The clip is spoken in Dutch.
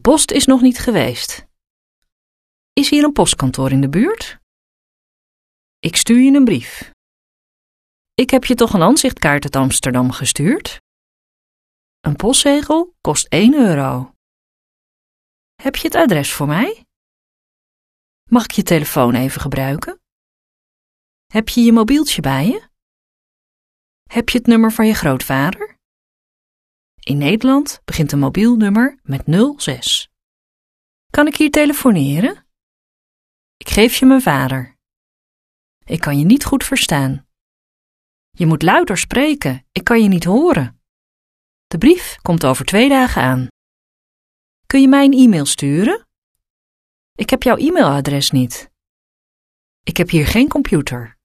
post is nog niet geweest. Is hier een postkantoor in de buurt? Ik stuur je een brief. Ik heb je toch een aanzichtkaart uit Amsterdam gestuurd? Een postzegel kost €1. Heb je het adres voor mij? Mag ik je telefoon even gebruiken? Heb je je mobieltje bij je? Heb je het nummer van je grootvader? In Nederland begint een mobiel nummer met 06. Kan ik hier telefoneren? Ik geef je mijn vader. Ik kan je niet goed verstaan. Je moet luider spreken, ik kan je niet horen. De brief komt over 2 dagen aan. Kun je mij een e-mail sturen? Ik heb jouw e-mailadres niet. Ik heb hier geen computer.